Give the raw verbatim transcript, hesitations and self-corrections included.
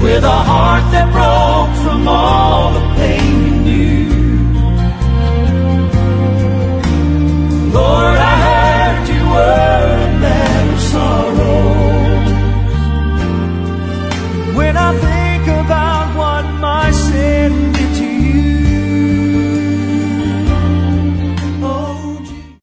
with a heart that broke from all the